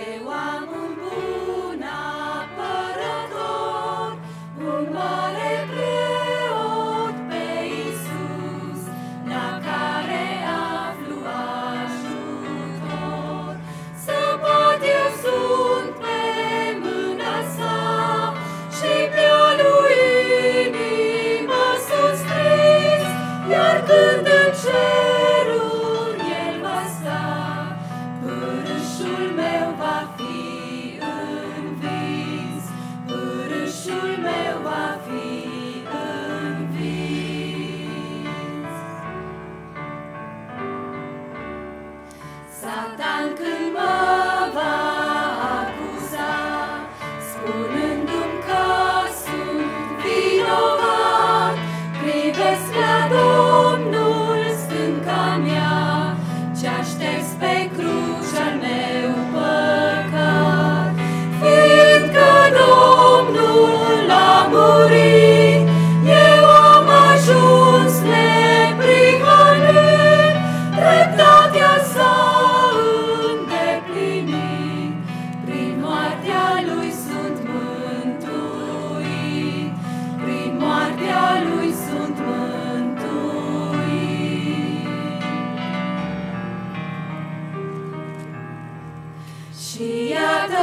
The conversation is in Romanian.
Eu am un bun apărător, un mare preot pe Iisus, la care aflu ajutor. Săpat eu sunt pe mâna sa și pe-a lui inimă sunt scris, iar când în ceruri el va sta, pârâșul meu va fi învins, pârâșul meu va fi învins. Satan când mă va acuza, spunându-mi că sunt vinovat, privesc la Domnul, stânca mea, ce-a șters pe cruce al meu păcat. Fiindcă Domnul a murit, eu am ajuns neprihănit, dreptatea s-a îndeplinit, prin moartea lui sunt mântuit, prin moartea lui sunt mântuit. Și iată